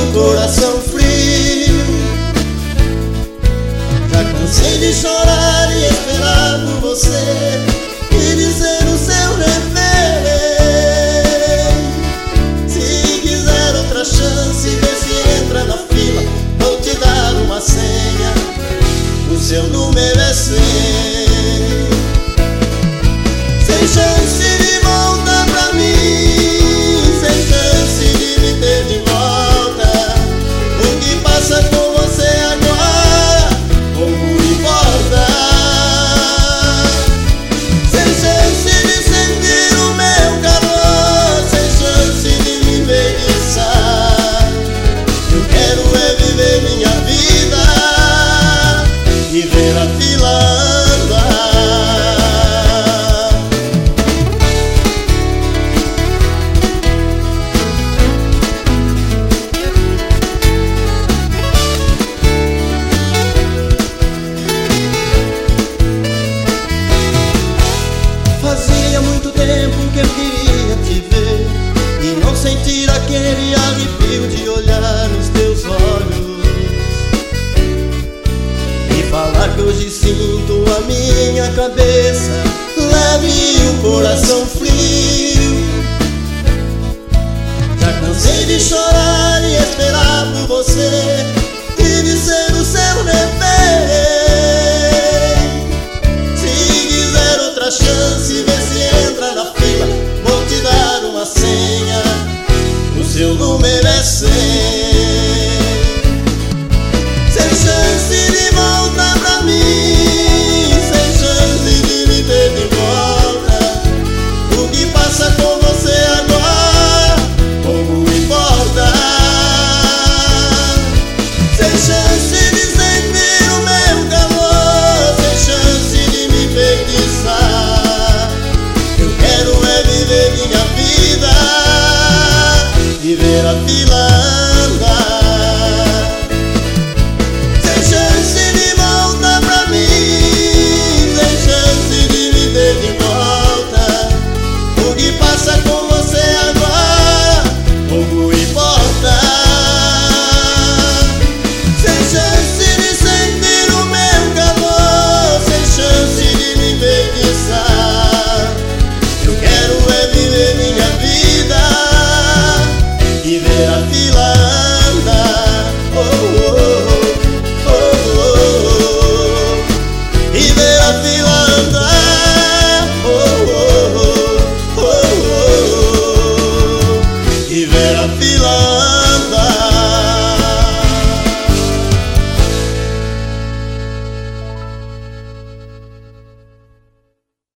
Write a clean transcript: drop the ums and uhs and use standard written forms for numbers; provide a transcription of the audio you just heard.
o coração frio. Já cansei de chorar e esperar por você e dizer o seu refém. Se quiser outra chance, vê se entra na fila. Vou te dar uma senha, o seu número é 100. Sem chance de voltar pra mim, sem chance de me ter de volta. O que passa com você agora pouco importa. Sem chance de sentir o meu calor, sem chance de me beijar. Eu quero é viver minha vida e ver a fila andar. Fazia muito tempo que eu queria te ver e não sentir aquele arrepio de olhar nos teus olhos e falar que hoje sinto a minha cabeça leve e o coração frio. Já cansei de chorar e esperar por você e de ser o seu refém. Se quiser outra chance, vê se entra na fila. Vou te dar uma senha, o seu número é 100. Sem chance de voltar pra mim, sem chance de me ter de volta. O que passa com você agora pouco importa. Sem chance de sentir o meu calor, sem chance de me beijar. Eu quero é viver minha vida e ver a fila andar. Sem chance de voltar pra mim, sem chance de me ter de volta. O que passa com você agora pouco importa. Sem chance de sentir o meu calor, sem chance de me beijar. Eu quero é viver minha vida e ver a fila andar. Oh, oh, oh, oh, oh. E ver a fila andar. Oh, oh, oh, oh, oh. E ver a fila